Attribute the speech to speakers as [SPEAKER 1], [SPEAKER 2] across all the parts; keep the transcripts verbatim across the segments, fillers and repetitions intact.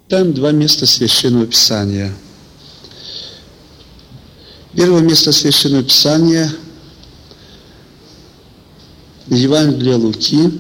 [SPEAKER 1] Там два места Священного Писания. Первое место Священного Писания – Евангелие Луки,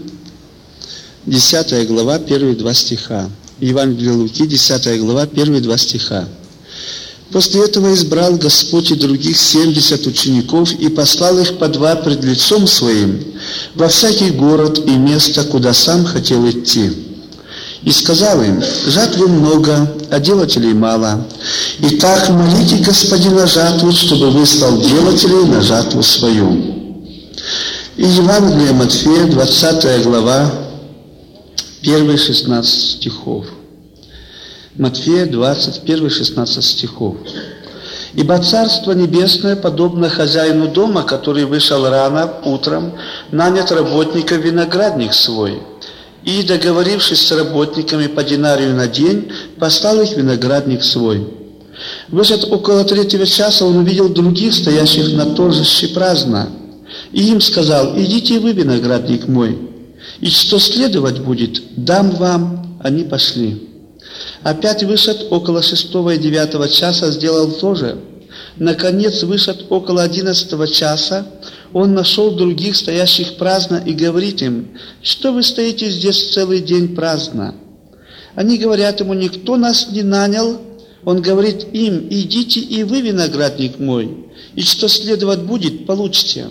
[SPEAKER 1] десятая глава, первые два стиха. Евангелие Луки, десятая глава, первые два стиха. «После этого избрал Господь и других семьдесят учеников и послал их по два пред лицом Своим во всякий город и место, куда сам хотел идти. И сказал им: жатвы много, а делателей мало. Итак, молите Господина жатву, чтобы выслал делателей на жатву свою». И Евангелие Матфея, двадцатая глава, первые шестнадцать стихов. Матфея двадцать, первые шестнадцать стихов. «Ибо Царство Небесное подобно хозяину дома, который вышел рано утром, нанят работника в виноградник свой, и, договорившись с работниками по динарию на день, послал их в виноградник свой. Вышед около третьего часа, он увидел других, стоящих на торжище праздно, и им сказал: идите вы, виноградник мой, и что следовать будет, дам вам. Они пошли. Опять вышед около шестого и девятого часа, сделал то же. Наконец, вышед около одиннадцатого часа, он нашел других, стоящих праздно, и говорит им: что вы стоите здесь целый день праздно? Они говорят ему: никто нас не нанял. Он говорит им: идите и вы, виноградник мой, и что следовать будет, получите.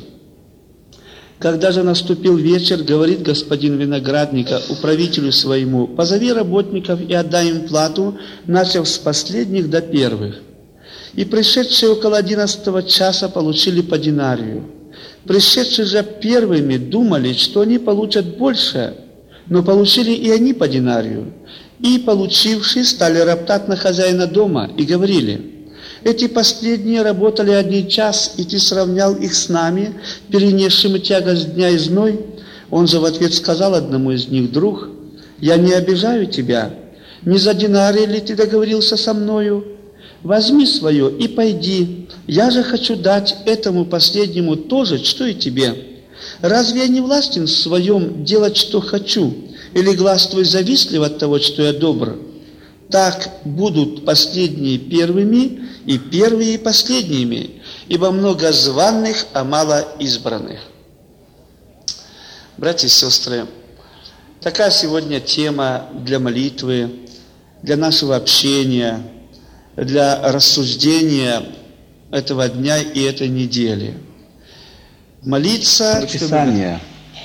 [SPEAKER 1] Когда же наступил вечер, говорит господин виноградника управителю своему: позови работников и отдай им плату, начав с последних до первых. И пришедшие около одиннадцатого часа получили по динарию. Пришедшие же первыми думали, что они получат больше, но получили и они по динарию. И, получившие, стали роптать на хозяина дома и говорили: эти последние работали один час, и ты сравнял их с нами, перенесшими тягость дня и зной. Он же в ответ сказал одному из них: друг, я не обижаю тебя, не за динарий ли ты договорился со мною? Возьми свое и пойди, я же хочу дать этому последнему то же, что и тебе. Разве я не властен в своем делать, что хочу, или глаз твой завистлив от того, что я добр? Так будут последние первыми, и первые последними, ибо много званых, а мало избранных». Братья и сестры, такая сегодня тема для молитвы, для нашего общения, для рассуждения этого дня и этой недели. Молиться... Писание.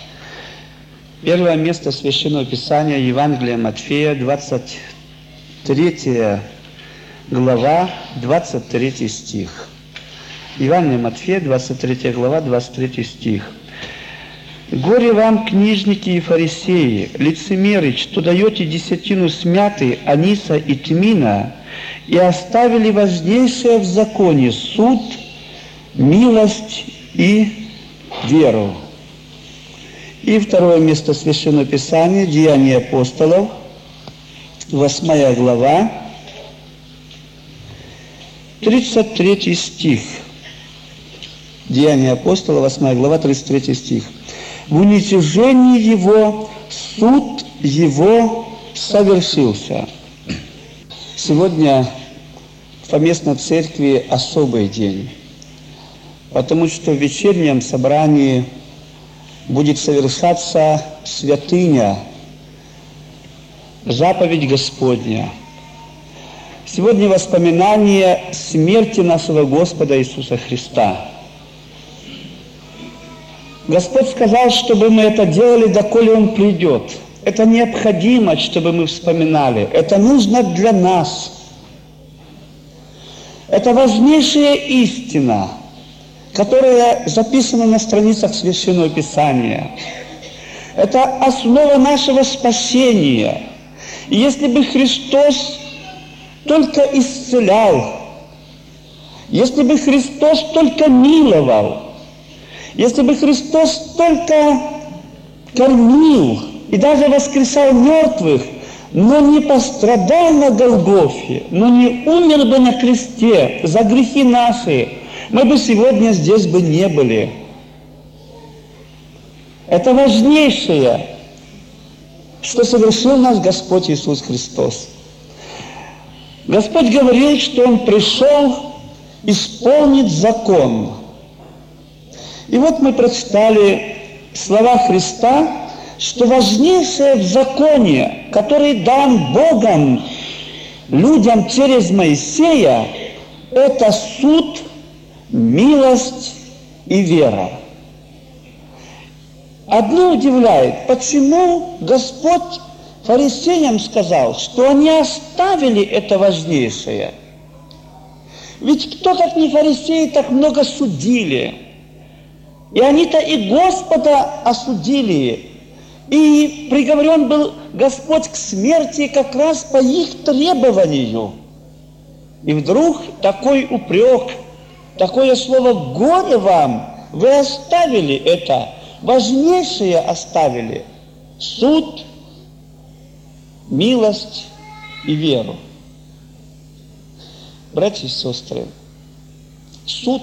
[SPEAKER 1] Первое место Священного Писания, Евангелие Матфея, двадцать третья глава, двадцать третий стих. Евангелие Матфея, двадцать третья глава, двадцать третий стих. «Горе вам, книжники и фарисеи, лицемеры, что даете десятину смяты, аниса и тмина, и оставили важнейшее в законе суд, милость и веру». И второе место Священного Писания, Деяния апостолов, восьмая глава, тридцать третий стих. Деяния апостола, восьмая глава, тридцать третий стих. «В уничижении его суд его совершился». Сегодня в поместной церкви особый день, потому что в вечернем собрании будет совершаться святыня, заповедь Господня. Сегодня воспоминание смерти нашего Господа Иисуса Христа. Господь сказал, чтобы мы это делали, доколе Он придет. Это необходимо, чтобы мы вспоминали. Это нужно для нас. Это важнейшая истина, которая записана на страницах Священного Писания. Это основа нашего спасения. И если бы Христос только исцелял, если бы Христос только миловал, если бы Христос только кормил и даже воскресал мертвых, но не пострадал на Голгофе, но не умер бы на кресте за грехи наши, мы бы сегодня здесь бы не были. Это важнейшее, что совершил наш Господь Иисус Христос. Господь говорил, что Он пришел исполнить закон. И вот мы прочитали слова Христа, что важнейшее в законе, который дан Богом людям через Моисея, это суд, милость и вера. Одно удивляет, почему Господь фарисеям сказал, что они оставили это важнейшее. Ведь кто, как не фарисеи, так много судили. И они-то и Господа осудили. И приговорен был Господь к смерти как раз по их требованию. И вдруг такой упрек, такое слово «горе вам», вы оставили это, важнейшее оставили – суд, милость и веру. Братья и сестры, суд,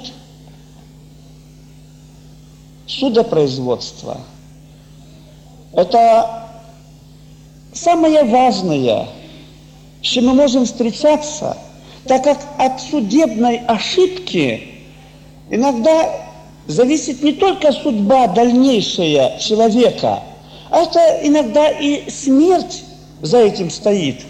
[SPEAKER 1] судопроизводство – это самое важное, с чем мы можем встречаться, так как от судебной ошибки иногда зависит не только судьба дальнейшая человека, а это иногда и смерть за этим стоит.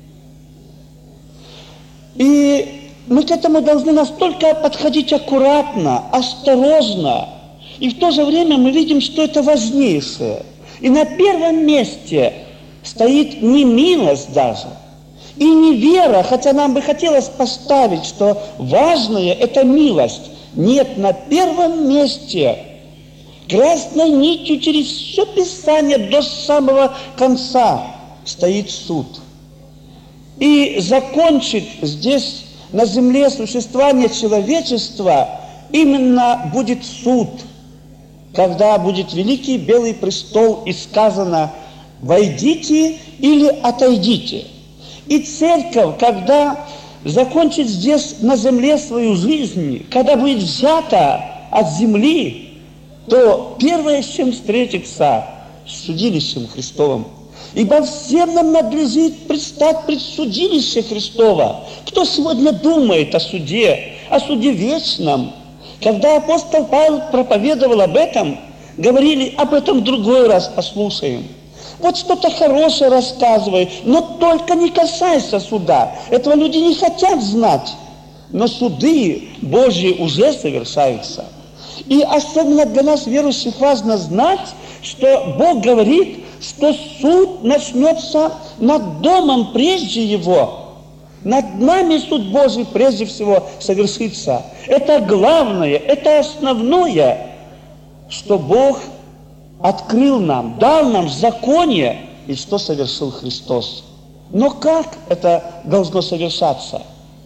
[SPEAKER 1] И мы к этому должны настолько подходить аккуратно, осторожно, и в то же время мы видим, что это важнейшее. И на первом месте стоит не милость даже, и не вера, хотя нам бы хотелось поставить, что важное – это милость. Нет, на первом месте, красной нитью через все Писание до самого конца стоит суд. И закончит здесь, на земле, существование человечества именно будет суд, когда будет великий белый престол и сказано «войдите или отойдите». И церковь, когда закончит здесь на земле свою жизнь, когда будет взята от земли, то первое, с чем встретится, с судилищем Христовым. Ибо всем нам надлежит предстать пред судилище Христово. Кто сегодня думает о суде, о суде вечном? Когда апостол Павел проповедовал об этом, говорили, об этом в другой раз послушаем. Вот что-то хорошее рассказывай, но только не касайся суда. Этого люди не хотят знать. Но суды Божьи уже совершаются. И особенно для нас, верующих, важно знать, что Бог говорит, что суд начнется над домом прежде его. Над нами суд Божий прежде всего совершится. Это главное, это основное, что Бог открыл нам, дал нам в законе, и что совершил Христос. Но как это должно совершаться?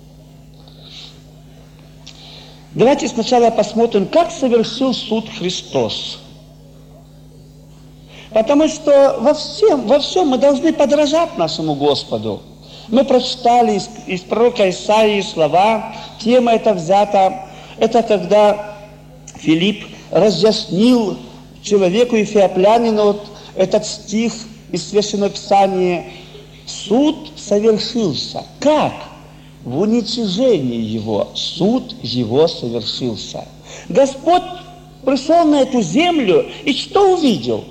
[SPEAKER 1] Давайте сначала посмотрим, как совершил суд Христос. Потому что во всем, во всем мы должны подражать нашему Господу. Мы прочитали из, из пророка Исаии слова, тема эта взята, это когда Филипп разъяснил человеку эфиоплянину вот этот стих из Священного Писания. Суд совершился. Как? В уничижении его. Суд его совершился. Господь пришел на эту землю и что увидел?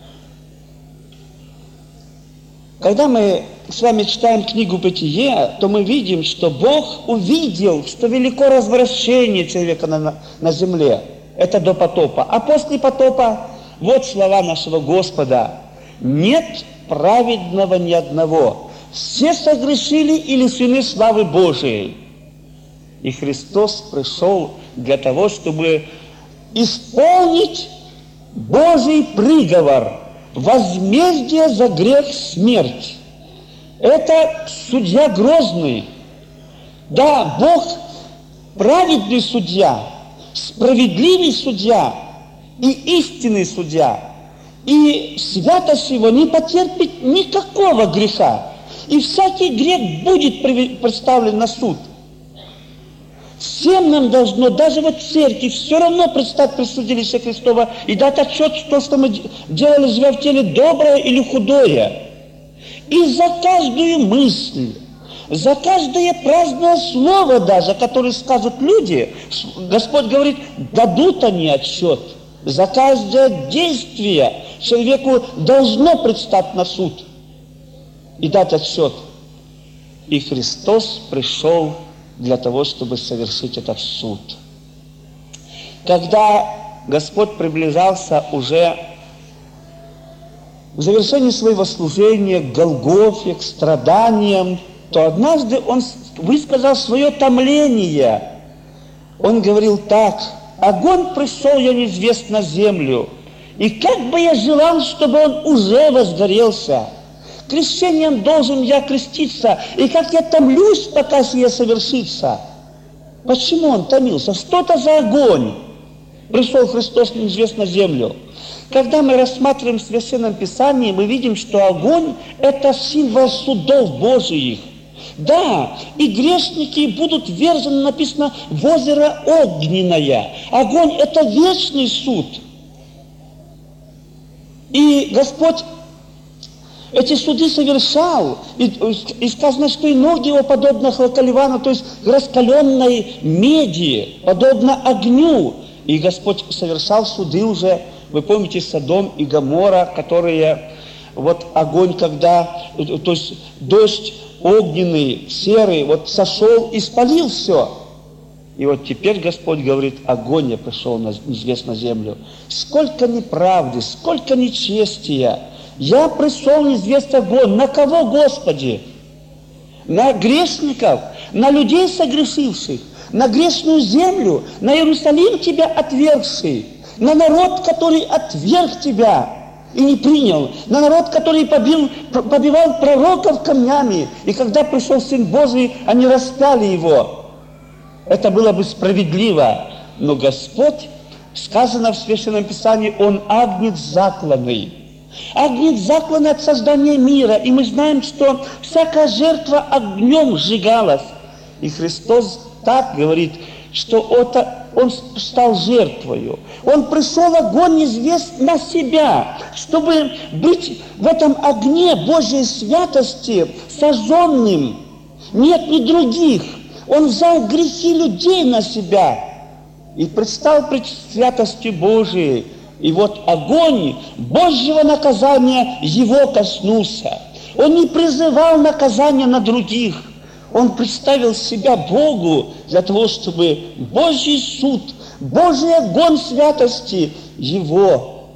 [SPEAKER 1] Когда мы с вами читаем книгу «Бытие», то мы видим, что Бог увидел, что велико развращение человека на, на земле. Это до потопа. А после потопа, вот слова нашего Господа. «Нет праведного ни одного. Все согрешили и лишены славы Божией». И Христос пришел для того, чтобы исполнить Божий приговор. Возмездие за грех — смерть. Это судья грозный. Да, Бог праведный судья, справедливый судья и истинный судья. И святость его не потерпит никакого греха. И всякий грех будет представлен на суд. Всем нам должно, даже вот церкви, все равно предстать пред судилище Христова и дать отчет, что, что мы делали, живя в теле, доброе или худое. И за каждую мысль,
[SPEAKER 2] За каждое праздное слово даже, которое скажут люди, Господь говорит, дадут они отчет. За каждое действие человеку должно предстать на суд и дать отчет. И Христос пришел для того, чтобы совершить этот суд. Когда Господь приближался уже к завершению своего служения, к Голгофе, к страданиям, то однажды Он высказал свое томление. Он говорил так: «Огонь пришел, я низвест на землю, и как бы я желал, чтобы он уже возгорелся. Крещением должен я креститься, и как я томлюсь, пока сие совершится». Почему он томился? Что это за огонь? Пришел Христос неизвестно на землю. Когда мы рассматриваем в Священном Писании, мы видим, что огонь – это символ судов Божиих. Да, и грешники будут ввержены, написано, в озеро огненное. Огонь – это вечный суд. И Господь эти суды совершал, и, и сказано, что и ноги его подобно хлоколивану, то есть раскаленной меди, подобно огню. И Господь совершал суды уже, вы помните, Содом и Гоморра, которые, вот огонь, когда, то есть дождь огненный, серый, вот сошел и спалил все. И вот теперь Господь говорит, огонь я пришел на известную землю. Сколько неправды, сколько нечестия. Я пришел неизвестный огонь. На кого, Господи? На грешников, на людей согрешивших, на грешную землю, на Иерусалим Тебя отвергший, на народ, который отверг Тебя и не принял, на народ, который побил, побивал пророков камнями, и когда пришел Сын Божий, они распяли Его. Это было бы справедливо, но Господь, сказано в Священном Писании, Он агнец закланный. Агнец закланный от создания мира, и мы знаем, что всякая жертва огнем сжигалась. И Христос так говорит, что это Он стал жертвою. Он пришел огонь неизвест на себя, чтобы быть в этом огне Божьей святости сожженным. Нет ни других. Он взял грехи людей на себя и предстал пред святостью Божией. И вот огонь Божьего наказания его коснулся. Он не призывал наказания на других. Он представил себя Богу для того, чтобы Божий суд, Божий огонь святости его,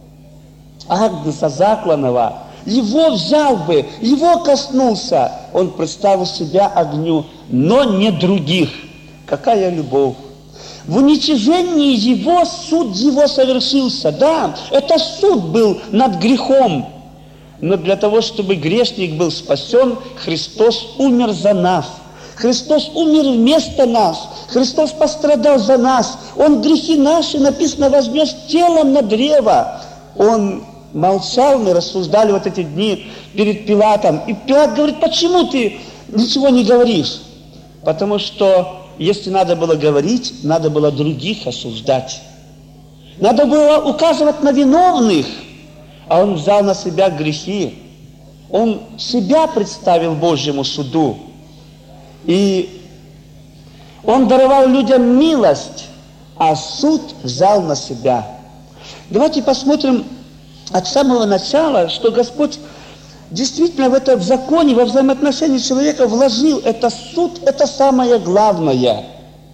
[SPEAKER 2] агнца закланного, его взял бы, его коснулся. Он представил себя огню, но не других. Какая любовь! В уничижении его суд его совершился. Да, это суд был над грехом. Но для того, чтобы грешник был спасен, Христос умер за нас. Христос умер вместо нас. Христос пострадал за нас. Он грехи наши, написано, вознес телом на древо. Он молчал, мы рассуждали вот эти дни перед Пилатом. И Пилат говорит, почему ты ничего не говоришь? Потому что если надо было говорить, надо было других осуждать. Надо было указывать на виновных. А он взял на себя грехи. Он себя представил Божьему суду. И он даровал людям милость, а суд взял на себя. Давайте посмотрим от самого начала, что Господь действительно в это в законе, во взаимоотношении человека вложил. Это суд, это самое главное.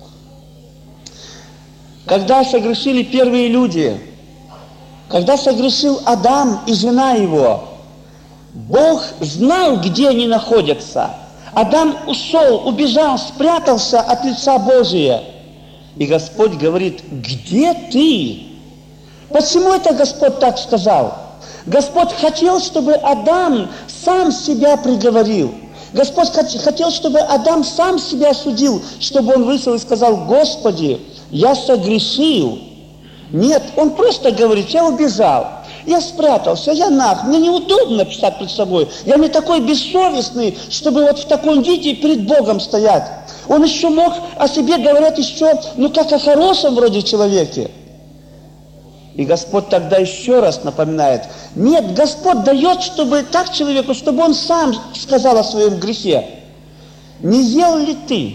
[SPEAKER 2] Когда согрешили первые люди, когда согрешил Адам и жена его, Бог знал, где они находятся. Адам ушел, убежал, спрятался от лица Божия. И Господь говорит, где ты? Почему это Господь так сказал? Господь хотел, чтобы Адам сам себя приговорил. Господь хотел, чтобы Адам сам себя судил, чтобы он вышел и сказал, Господи, я согрешил. Нет, он просто говорит, я убежал, я спрятался, я наг, мне неудобно писать перед собой. Я не такой бессовестный, чтобы вот в таком виде перед Богом стоять. Он еще мог о себе говорить еще, ну как о хорошем вроде человеке. И Господь тогда еще раз напоминает, нет, Господь дает, чтобы так человеку, чтобы он сам сказал о своем грехе. не ел ли ты?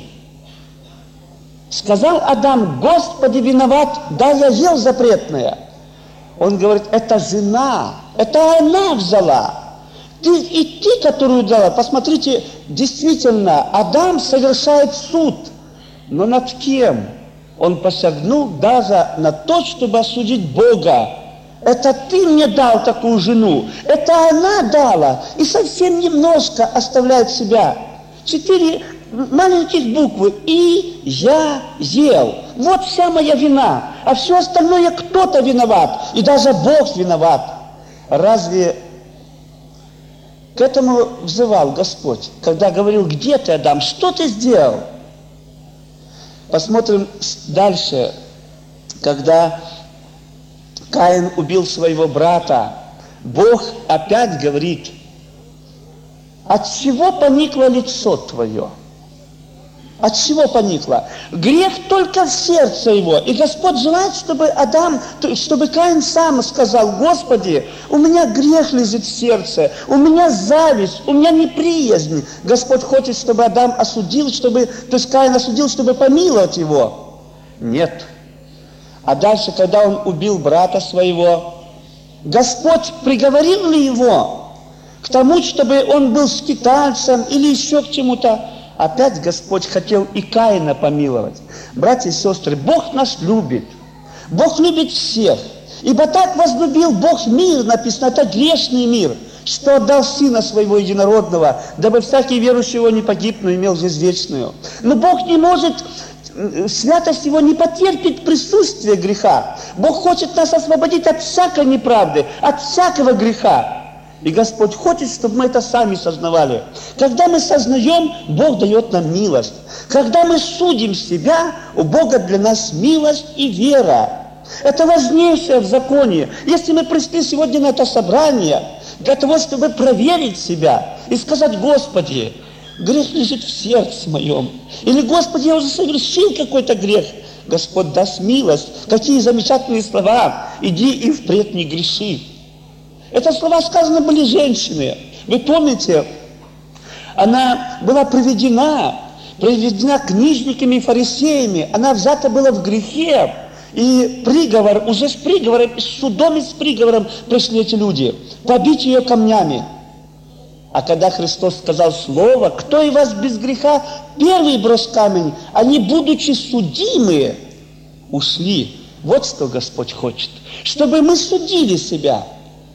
[SPEAKER 2] Сказал Адам: Господи, виноват, да, я ел запретное. Он говорит: это жена, это она взяла. Ты и ты, которую дала. Посмотрите, действительно, Адам совершает суд. Но над кем? Он посягнул даже на то, чтобы осудить Бога. Это ты мне дал такую жену, это она дала. И совсем немножко оставляет себя. Четыре маленьких буквы. И я ел. Вот вся моя вина. А все остальное кто-то виноват. И даже Бог виноват. Разве к этому взывал Господь, когда говорил: где ты, Адам, что ты сделал? Посмотрим дальше, когда Каин убил своего брата, Бог опять говорит: от чего поникло лицо твое? От чего поникло? Грех только в сердце его. И Господь желает, чтобы Адам, чтобы Каин сам сказал: Господи, у меня грех лежит в сердце, у меня зависть, у меня неприязнь. Господь хочет, чтобы Адам осудил, чтобы, то есть Каин осудил, чтобы помиловать его. Нет. А дальше, когда он убил брата своего, Господь приговорил ли его к тому, чтобы он был скитальцем или еще к чему-то? Опять Господь хотел и Каина помиловать. Братья и сестры, Бог нас любит. Бог любит всех. Ибо так возлюбил Бог мир, написано, это грешный мир, что отдал Сына Своего Единородного, дабы всякий верующий его не погиб, но имел жизнь вечную. Но Бог не может, святость Его не потерпит присутствие греха. Бог хочет нас освободить от всякой неправды, от всякого греха. И Господь хочет, чтобы мы это сами сознавали. Когда мы сознаем, Бог дает нам милость. Когда мы судим себя, у Бога для нас милость и вера. Это важнейшее в законе. Если мы пришли сегодня на это собрание, для того, чтобы проверить себя и сказать: Господи, грех лежит в сердце моем. Или: Господи, я уже совершил какой-то грех. Господь даст милость. Какие замечательные слова. Иди и впредь не греши. Это слова сказаны были женщине. Вы помните, она была приведена, приведена книжниками и фарисеями. Она взята была в грехе. И приговор, уже с приговором, с судом и с приговором пришли эти люди. Побить ее камнями. А когда Христос сказал слово: кто из вас без греха, первый брось камень, они, будучи судимые, ушли. Вот что Господь хочет. Чтобы мы судили себя.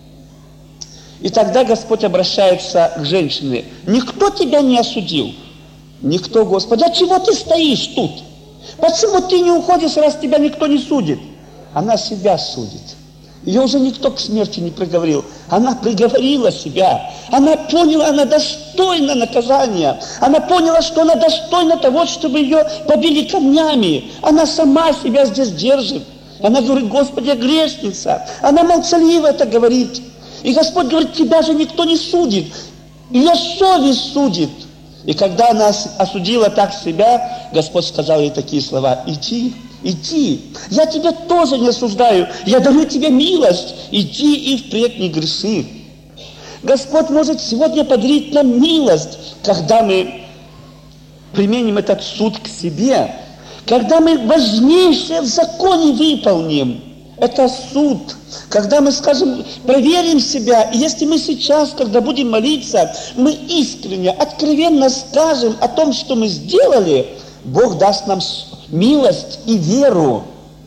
[SPEAKER 2] И тогда Господь обращается к женщине: никто тебя не осудил? Никто, Господи. А чего ты стоишь тут? Почему ты не уходишь, раз тебя никто не судит? Она себя судит. Ее уже никто к смерти не приговорил. Она приговорила себя. Она поняла, она достойна наказания. Она поняла, что она достойна того, чтобы ее побили камнями. Она сама себя здесь держит. Она говорит: Господи, я грешница. Она молчаливо это говорит. И Господь говорит: тебя же никто не судит. Ее совесть судит. И когда она осудила так себя, Господь сказал ей такие слова: иди, иди. Я тебя тоже не осуждаю. Я даю тебе милость. Иди и впредь не греши. Господь может сегодня подарить нам милость, когда мы применим этот суд к себе. Когда мы важнейшее в законе выполним. Это суд. Когда мы скажем, проверим себя, и если мы сейчас, когда будем молиться, мы искренне, откровенно скажем о том, что мы сделали, Бог даст нам милость и веру.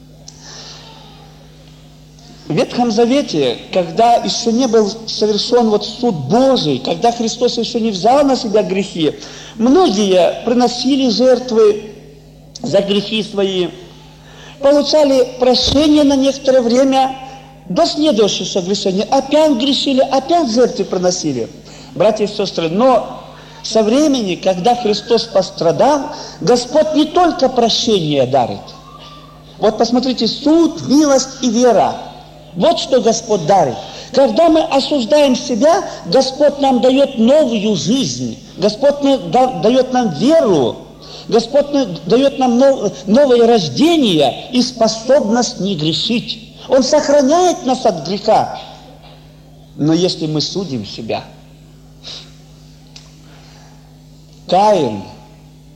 [SPEAKER 2] В Ветхом Завете, когда еще не был совершен вот суд Божий, когда Христос еще не взял на себя грехи, многие приносили жертвы за грехи свои, получали прощение на некоторое время, до следующего согрешения опять грешили, опять жертвы приносили. Братья и сестры, но со времени, когда Христос пострадал, Господь не только прощение дарит. Вот посмотрите, суд, милость и вера. Вот что Господь дарит. Когда мы осуждаем себя, Господь нам дает новую жизнь. Господь дает нам веру. Господь дает нам новое рождение и способность не грешить. Он сохраняет нас от греха. Но если мы судим себя, Каин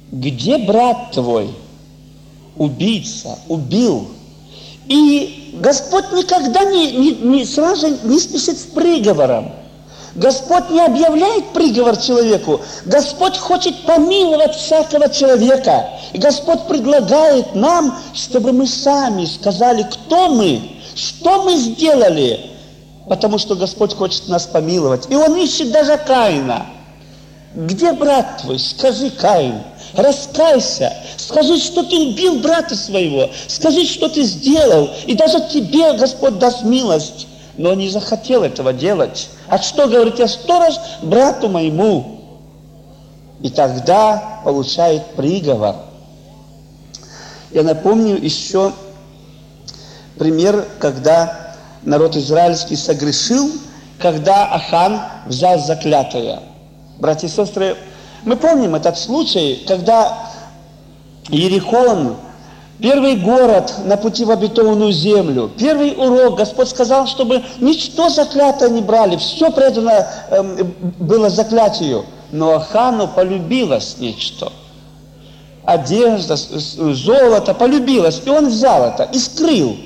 [SPEAKER 2] где брат твой? Убийца, убил. И Господь никогда не, не, не сразу не спешит с приговором. Господь не объявляет приговор человеку. Господь хочет помиловать всякого человека. И Господь предлагает нам, чтобы мы сами сказали, кто мы, что мы сделали. Потому что Господь хочет нас помиловать. И Он ищет даже Каина. Где брат твой? Скажи, Каин. Раскайся. Скажи, что ты убил брата своего. Скажи, что ты сделал. И даже тебе Господь даст милость. Но он не захотел этого делать. А что, говорит, я сторож брату моему. И тогда получает приговор. Я напомню еще пример, когда народ израильский согрешил, когда Ахан взял заклятое. Братья и сестры, мы помним этот случай, когда Иерихон, первый город на пути в обетованную землю, первый урок, Господь сказал, чтобы ничто заклятое не брали, все предано э, было заклятию. Но Ахану полюбилось нечто. Одежда, золото полюбилось, и он взял это и скрыл.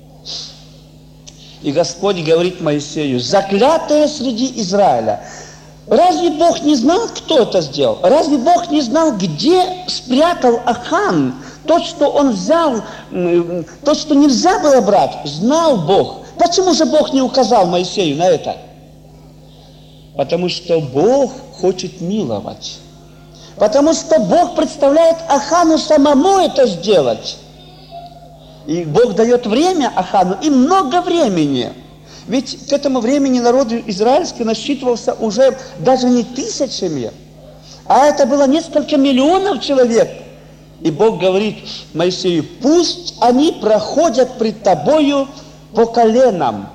[SPEAKER 2] И Господь говорит Моисею: заклятое среди Израиля. Разве Бог не знал, кто это сделал? Разве Бог не знал, где спрятал Ахан то, что он взял, то, что нельзя было брать? Знал Бог. Почему же Бог не указал Моисею на это? Потому что Бог хочет миловать. Потому что Бог представляет Ахану самому это сделать. И Бог дает время Ахану, и много времени. Ведь к этому времени народ израильский насчитывался уже даже не тысячами, а это было несколько миллионов человек. И Бог говорит Моисею: пусть они проходят пред тобою по коленам.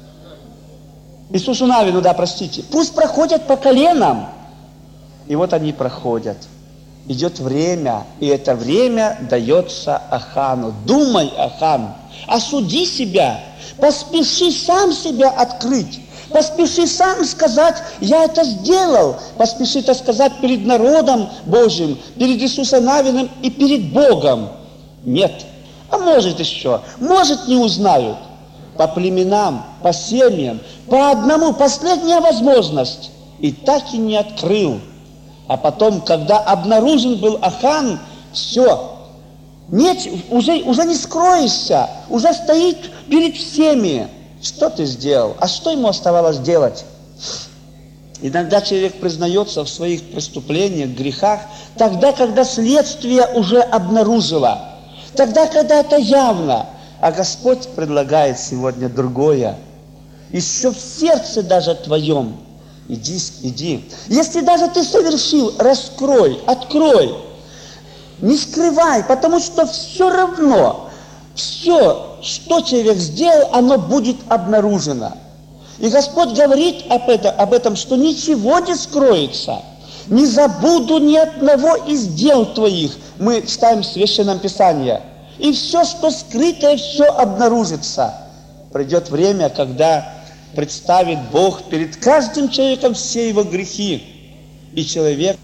[SPEAKER 2] Иисусу Навину, да, простите. Пусть проходят по коленам. И вот они проходят. Идет время, и это время дается Ахану. Думай, Ахан, осуди себя, поспеши сам себя открыть, поспеши сам сказать: я это сделал, поспеши это сказать перед народом Божьим, перед Иисусом Навиным и перед Богом. Нет, а может еще, может не узнают. По племенам, по семьям, по одному, последняя возможность. И так и не открыл. А потом, когда обнаружен был Ахан, все, нет, уже, уже не скроешься, уже стоит перед всеми. Что ты сделал? А что ему оставалось делать? Иногда человек признается в своих преступлениях, грехах, тогда, когда следствие уже обнаружило, тогда, когда это явно. А Господь предлагает сегодня другое. Еще в сердце даже твоем. Иди, иди. Если даже ты совершил, раскрой, открой. Не скрывай, потому что все равно, все, что человек сделал, оно будет обнаружено. И Господь говорит об этом, об этом, что ничего не скроется. Не забуду ни одного из дел твоих. Мы читаем в Священном Писании. И все, что скрытое, все обнаружится. Придет время, когда представит Бог перед каждым человеком все его грехи. И человек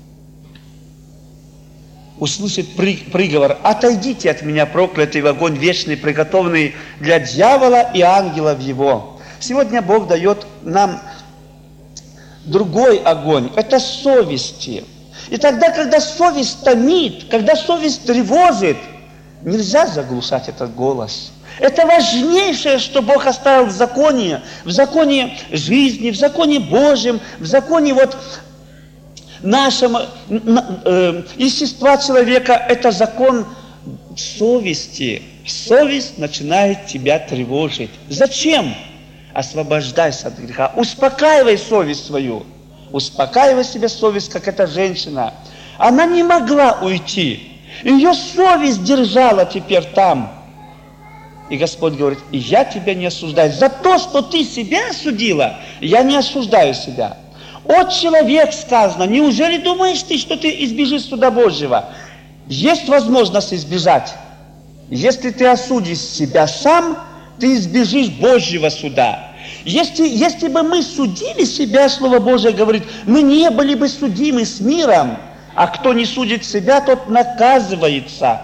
[SPEAKER 2] услышит приговор: отойдите от меня, проклятый, в огонь вечный, приготовленный для дьявола и ангелов его. Сегодня Бог дает нам другой огонь, это совести. И тогда, когда совесть томит, когда совесть тревожит, нельзя заглушать этот голос. Это важнейшее, что Бог оставил в законе, в законе жизни, в законе Божьем, в законе вот нашем э, естества человека. Это закон совести. Совесть начинает тебя тревожить. Зачем? Освобождайся от греха. Успокаивай совесть свою. Успокаивай себе совесть, как эта женщина. Она не могла уйти. Ее совесть держала теперь там. И Господь говорит: и я тебя не осуждаю. За то, что ты себя осудила, я не осуждаю себя. О, человек, сказано, неужели думаешь ты, что ты избежишь суда Божьего? Есть возможность избежать. Если ты осудишь себя сам, ты избежишь Божьего суда. Если, если бы мы судили себя, Слово Божие говорит, мы не были бы судимы с миром, а кто не судит себя, тот наказывается.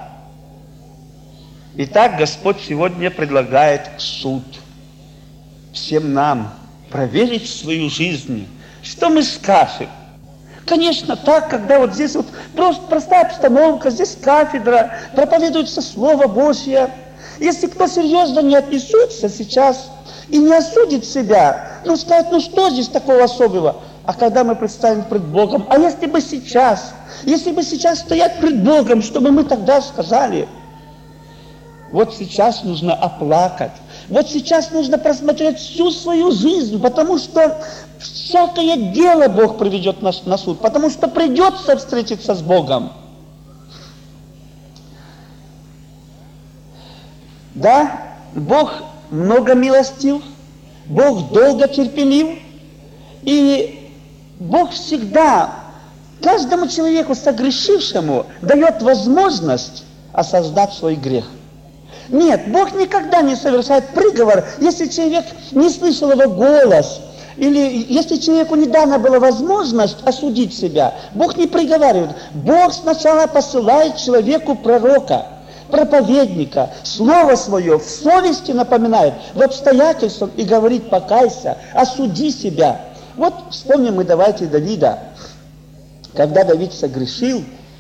[SPEAKER 2] Итак, Господь сегодня предлагает суд всем нам проверить свою жизнь. Что мы скажем? Конечно, так, когда вот здесь вот просто простая обстановка, здесь кафедра, проповедуется Слово Божье. Если кто серьезно не отнесется сейчас и не осудит себя, ну скажет, ну что здесь такого особого? А когда мы предстанем пред Богом, а если бы сейчас, если бы сейчас стоять пред Богом, что бы мы тогда сказали? Вот сейчас нужно оплакать. Вот сейчас нужно просмотреть всю свою жизнь, потому что всякое дело Бог приведет нас на суд, потому что придется встретиться с Богом. Да, Бог много милостив, Бог долго терпелив, и Бог всегда каждому человеку, согрешившему, дает возможность осознать свой грех. Нет, Бог никогда не совершает приговор, если человек не слышал его голос, или если человеку не дана была возможность осудить себя. Бог не приговаривает. Бог сначала посылает человеку пророка, проповедника, слово свое в совести напоминает, в обстоятельствах и говорит: покайся, осуди себя. Вот вспомним мы давайте Давида. Когда Давид согрешил,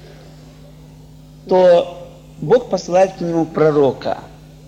[SPEAKER 2] то Бог посылает к нему пророка.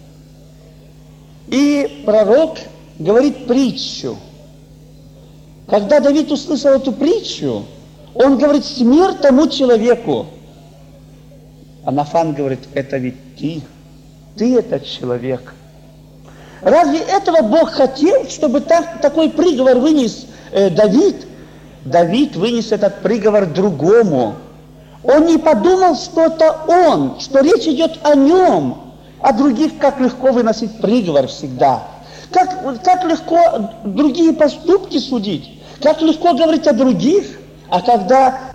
[SPEAKER 2] И пророк говорит притчу. Когда Давид услышал эту притчу, он говорит: смерть тому человеку. А Нафан говорит: это ведь ты, ты этот человек. Разве этого Бог хотел, чтобы так, такой приговор вынес э, Давид? Давид вынес этот приговор другому. Он не подумал, что это он, что речь идет о нем. А других как легко выносить приговор всегда. Как, как легко другие поступки судить. Как легко говорить о других. А когда